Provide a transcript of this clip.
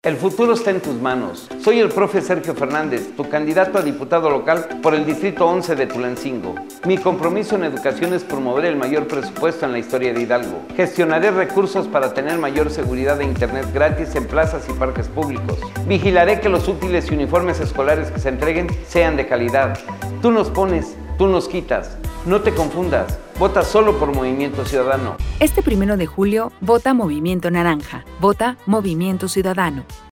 El futuro está en tus manos. Soy el profe Sergio Fernández, tu candidato a diputado local por el Distrito 11 de Tulancingo. Mi compromiso en educación es promover el mayor presupuesto en la historia de Hidalgo. Gestionaré recursos para tener mayor seguridad de internet gratis en plazas y parques públicos. Vigilaré que los útiles y uniformes escolares que se entreguen sean de calidad. Tú nos pones, tú nos quitas. No te confundas. Vota solo por Movimiento Ciudadano. Este 1 de julio, vota Movimiento Naranja. Vota Movimiento Ciudadano.